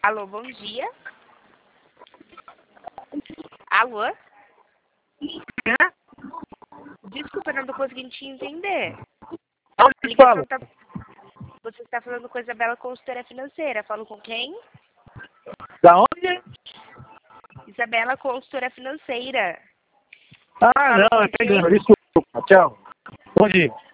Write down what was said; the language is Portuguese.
Alô, bom dia. Alô? Desculpa, não tô conseguindo te entender. Onde fala? Você está falando com a Isabela, consultora financeira. Falo com quem? Da onde? Isabela, consultora financeira. Ah, não, é pegando. Desculpa. Tchau. Bom dia.